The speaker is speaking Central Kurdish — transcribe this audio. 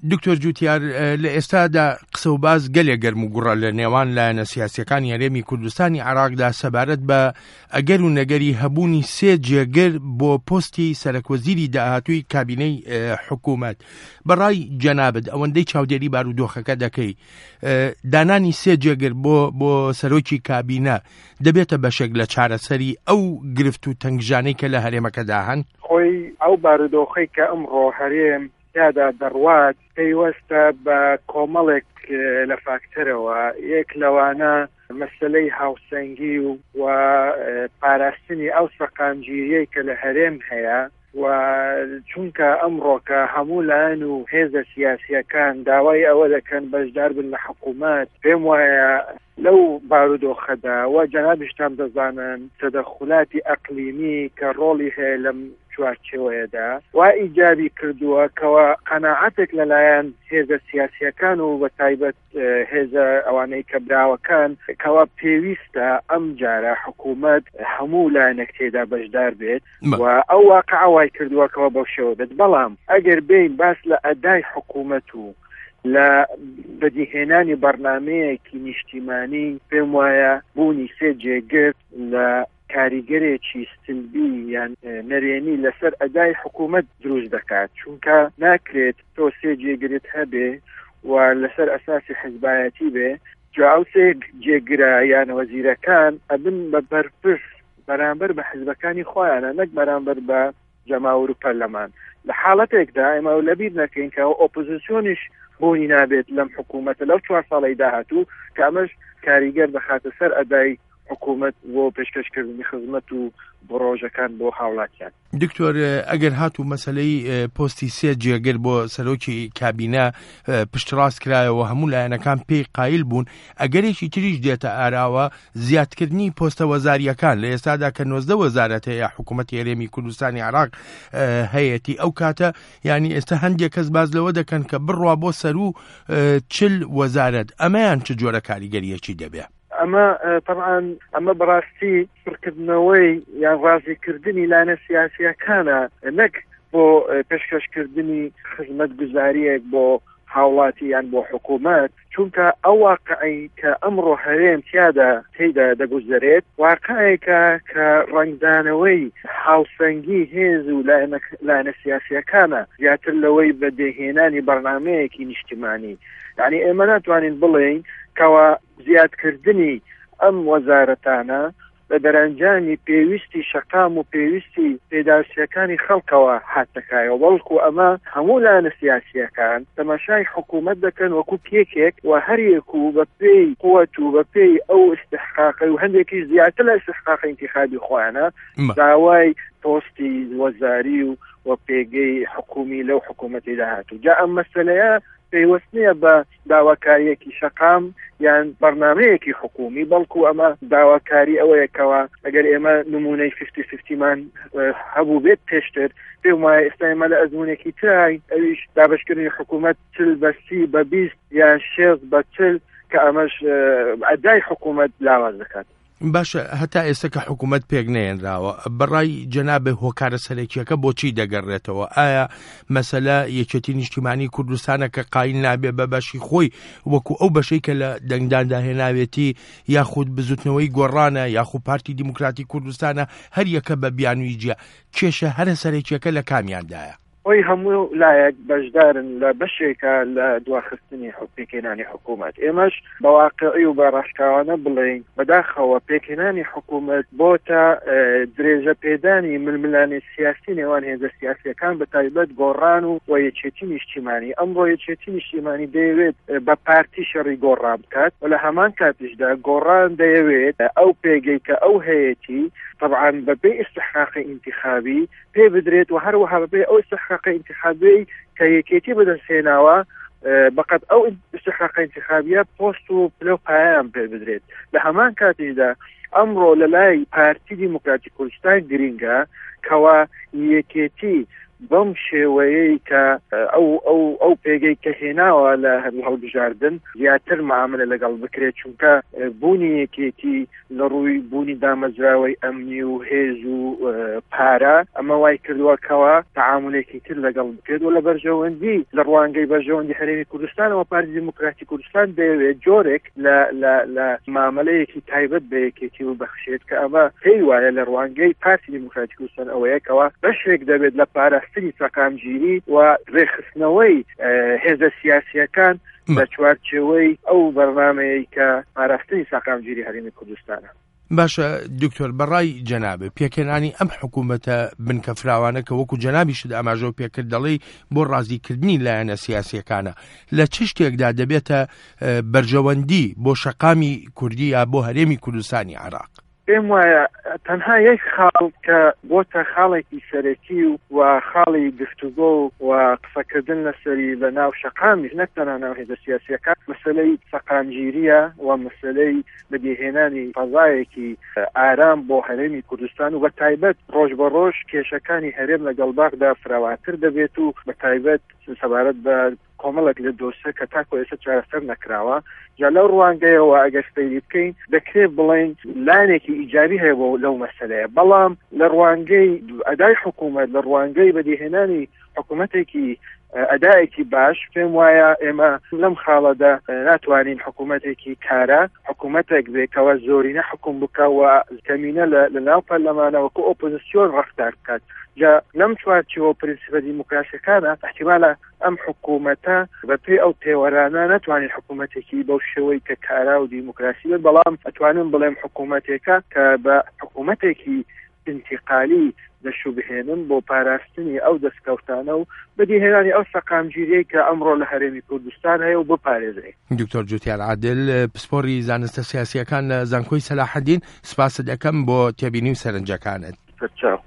دکتۆر جوتیار لە ئێستادا قسە و باز گەلێک گەرم و گوڕە لە نێوان لایەنە سیاسیەکانی هەرێمی کوردستانی عێراقدا سەبارەت بە ئەگەر و نەگەری هەبوونی سێ جێگر بۆ پۆستی سەرۆکوەزیری داهاتووی کابینەی حکوومەت. بەڕای جەنابەت ئەوەندەی چاودێری بارودۆخەکە دەکەی، دانانی سێ جێگر بۆ سەرۆکی کابینە دەبێتە بەشێک لە چارەسەری ئەو گرفت و تەنگژانەی کە لە هەرێمەکەدا هەن؟ خۆی ئەو بارودۆخەی کە ئەمڕۆ هەرێم یادا دەڕوات پەیوەستە بە کۆمەڵێک لە فاکتەرەوە. یەک لەوانە مەسلەی هاوسەنگی و پاراستنی ئەو سەقامگیریەی کە لە هەرێم هەیە، و چونکە ئەمڕۆکە هەموو لایەن و هێزە سیاسیەکان داوای ئەوە دەکەن بەشدار بن لە حکوومەت، پێم وایە لەو بارودۆخەدا و جەنابیشتان دەزانن تەدەخولاتی ئەقلیمی کە ڕۆڵی هەیە لەم چوارچێوەیەدا و ئیجابی کردووە کەوە قەناعەتێک لەلایەن هێزە سیاسیەکان و بە تایبەت هێزە ئەوانەی کە براوەکان کەوە پێویستە ئەم جارە حکوومەت هەموو لایەنێک تێدا بەشدار بێت و ئەو واقعە وای کردووەکەوە بەو شێوە بێت. بەڵام ئەگەر بین باس لە ئەدای حکوومەت و لە بەدیهێنانی بەرنامەیەکی نیشتیمانی پێم وایە بوونی سێ جێگرت لە کاریگەرێکی ستلبی یان نەرێنی لەسەر ئەدای حکوومەت دروست دەکات، چونکە ناکرێت تۆ سێ جێگرت هەبێ و لەسەر ئەساسی حیزبایەتی بێ جا ئەو سێ جێگرە یان وەزیرەکان ئەبن بە بەرپرس بەرامبەر بە حیزبەکانی خۆیانە، نەک بەرامبەر بە جەماوەر و پەرلەمان. لە حاڵەتێکدا ئێمە لەبیر نەکەین کە ئۆپۆزیسیۆنیش بوونی نابێت لەم حکوومەتە لەو 4 ساڵی داهاتوو کە ئەمەش کاریگەر دەخاتە سەر ئەدای حکوومەت بۆ پێشکەشکردنی خزمەت و ڕۆژەکان بۆ هاوڵاتیان. دکتۆر ئەگەر هاتوو مەسلەی پۆستی سێ جێگر بۆ سەرۆکی کابینە پشتڕاست کرایەوە هەموو لایەنەکان پێی قایل بوون، ئەگەرێکی تریش دێتە ئاراوە زیادکردنی پۆستە وەزاریەکان لە ئێستادا کە 19 وەزارەت هەیە حکوومەتی هەرێمی کوردستانی عێراق هەیەتی، ئەو کاتە یعنی ئێستا هەندێک کەس باز لەوە دەکەن کە بڕوا بۆ سەر و 40 وەزارەت. ئەمەیان چ جۆرە کاریگەریەکی دەبێت؟ ئەمە طبعا ئەمە بەڕاستی سڕکردنەوەی یان ڕازیکردنی لایەنە سیاسیەکانە، نەک بۆ پێشکەشکردنی خزمەت گوزاریەک بۆ هاوڵاتی یان بۆ حکوومەت، چونکە ئەو واقعی کە ئەمڕۆ هەرێم تێدا دەگوزارێت واقعەیەکە کە ڕنگدانەوەی هاوسەنگی هێز و لایەنە سیاسیەکانە زیاتر لەوەی بەدەهێنانی بەرنامەیەکی نیشتیمانی. یعنی ئێمە ناتوانین بڵێین کەوە زیادکردنی ئەم وەزارەتانە بە دەرەنجامی پێویستی شەقام و پێویستی پێداویستیەکانی خەڵکەوە هاتەکایەوە، بەڵکو ئەمە هەموو لایەنە سیاسیەکان تەماشای حکوومەت دەکەن وەکو پێکێک و هەریەک و بە پێی قووەت و بە پێی ئەو استحقاقی و هەندێکی زیاتر لە استحقاقی انتخابی خۆیانە داوای پۆستی وەزاری و پێگەی حکومی لەو حکوومەتی داهاتوو. جا ئەم مەسەلەیە پێوەست نییە بە داواکاریەکی شەقام یان بەرنامەیەکی حکومی، بەڵکو ئەمە داواکاری ئەوەیەکەوە ئەگەر ئێمە نمونەی 50-50مان هەبوو بێت پێشتر پێم وایە ئێستا ئێمە لە ئەزمونێکی تراین، ئەویش دابەشکردنی حکوومەت 40-30 بە 20 یان 60-40 کە ئەمەش ئەدای حکوومەت لاواز دەکات. باشە، هەتا ئێستا کە حکوومەت پێک نێنراوە، بەڕای جەنابێ هۆکارە سەرەکیەکە بۆچی دەگەڕێتەوە؟ ئایا مەسەلە یەکێتی نیشتیمانی کوردستانە کە قایل نابێ بە بەشی خۆی وەکو ئەو بەشەی کە لە دەنگدانداهێناوێتی یاخود بزوتنەوەی گۆڕانە یاخود پارتی دیموکراتی کوردستانە هەر یەکە بە بیانووی جیا کێشە هەرە سەرەکیەکە لە کامیاندایە؟ ئەوی هەموو لایەک بەشدارن لە بەشێکە لە دواخستنی پێکهێنانی حکوومەت. ئێمەش بە واقعی و بە ڕاشکاوانە بڵێین بەداخەوە پێکهێنانی حکوومەت بۆتە درێژە پێدانی ململانی سیاسی نێوان هێزە سیاسیەکان بە تایبەت گۆڕان و یەکێتی نیشتیمانی. ئەمڕۆ یەکێتی نیشتیمانی دەیەوێت بە پارتی شەڕی گۆڕان بکات و لە هەمان کاتیشدا گۆڕان دەیەوێت ئەو پێگەی کە ئەو هەیەتی طبعا بەبێ استحقاقی انتخابی پێ بدرێت و هەروەها بەبێ ئەو استحقاقی انتخابی کە یەکێتی بەدەستهێناوە بەقەت ئەو استحقاقی انتخابیە پۆست و پلە و پایان پێ بدرێت. لە هەمان کاتیشدا ئەمڕۆ لە لای پارتی دیموکراتی کوردستان گرینگە کەوا یەکێتی بەم شێوەیەی کە ئەو پێگەی کە هێناوە لە هەڵبژاردن زیاتر معاملە لەگەڵ بکرێت چونکە بوونی یەکێتی لە ڕووی بوونی دامەزراوەی ئەمنی و هێز و پارە ئەمە وای کردووەکەوە تعاملێکی تر لەگەڵ بکرێت و لە بەرژەوەندی لە ڕوانگەی بەرژەوەندی هەرێمی کوردستانەوە پارتی دموکراتی کوردستان دەیەوێت جۆرێک لە مامەلەیەکی تایبەت بە یەکێتی و بەخشێت کە ئەمە پێی وایە لە ڕوانگەی پارتی دموکراتی کوردستان ئەوەیەکەوە بەشێک دەبێت لە پاراستنی سەقامگیری و ڕێخستنەوەی هێزە سیاسیەکان لە چوارچێوەی ئەو بەرنامەیە کە پاراستنی سەقامگیری هەرێمی کوردستانە. باشە دکتۆر بەڕای جەنابێ پێکەنانی ئەم حکوومەتە بنکە فراوانە کە وەکو جەنابیشت ئاماژە پێکرد دەڵێ بۆ ڕازیکردنی لایەنە سیاسیەکانە لە چ شتێکدا دەبێتە بەرژەوەندی بۆ شەقامی کوردی یا بۆ هەرێمی کوردستانی عێراق؟ پێم وایە تەنها یەک خاڵ کە بۆتە خاڵێکی سەرەکی و خاڵی گفتوگۆ و قسەکردن لەسەری لە ناو شەقامیش نەک تەنها ناو هێزە سیاسیەکان مەسەلەی سەقامگیریە و مەسەلەی بەدیهێنانی فەزایەکی ئارام بۆ هەرێمی کوردستان و بە تایبەت ڕۆژ بە ڕۆژ کێشەکانی هەرێم لەگەڵ باغدا فراواتر دەبێت و بە تایبەت سەبارەت بە کۆمەڵێک لە دۆسە کە تاکۆ ئێستا چارەسەر نەکراوە جا لەو ڕوانگەیەوە ئەگەر سەیری بکەین دەکرێت بڵێن لایەنێکی ئیجابی هەیە بۆ لەو مەسەلەیە بەڵام لە ڕوانگەی ئەدای حکوومەت لە ڕوانگەی بەدیهێنانی حکوومەتێکی ئەدایەکی باش پێم وایە ئێمە لەم خاڵەدا ناتوانین حکوومەتێکی کارە حکوومەتێک بێکەوە زۆرینە حکوم بکەوە کەمینە لە ناو پەرلەمانەوەکو ئۆپۆزیسیۆن ڕەفتار بکات جا لەم چوارچێوە پرینسیپە دیموکراسیەکانە احتیمالە ئەم حکوومەتە بەپێی ئەو پێوەرانە ناتوانین حکوومەتێکی بەو شێوەی کە کارا و دیموکراسی بێت بەڵام ئەتوانین بڵێم حکوومەتێکە کە بە حکوومەتێکی انتقالی دەشو بهێنن بۆ پاراستنی ئەو دەستکەوتانە و بەدیهێنانی ئەو سەقامگیریەی کە ئەمڕۆ لە هەرێمی کوردستان هەیە و بپارێزرێت. دکتۆر جوتیار عادل پسپۆری زانستە سیاسیەکان لە زانکۆی سەلاحەدین سپاس دەکەم بۆ تێبینی و سەرنجەکانت.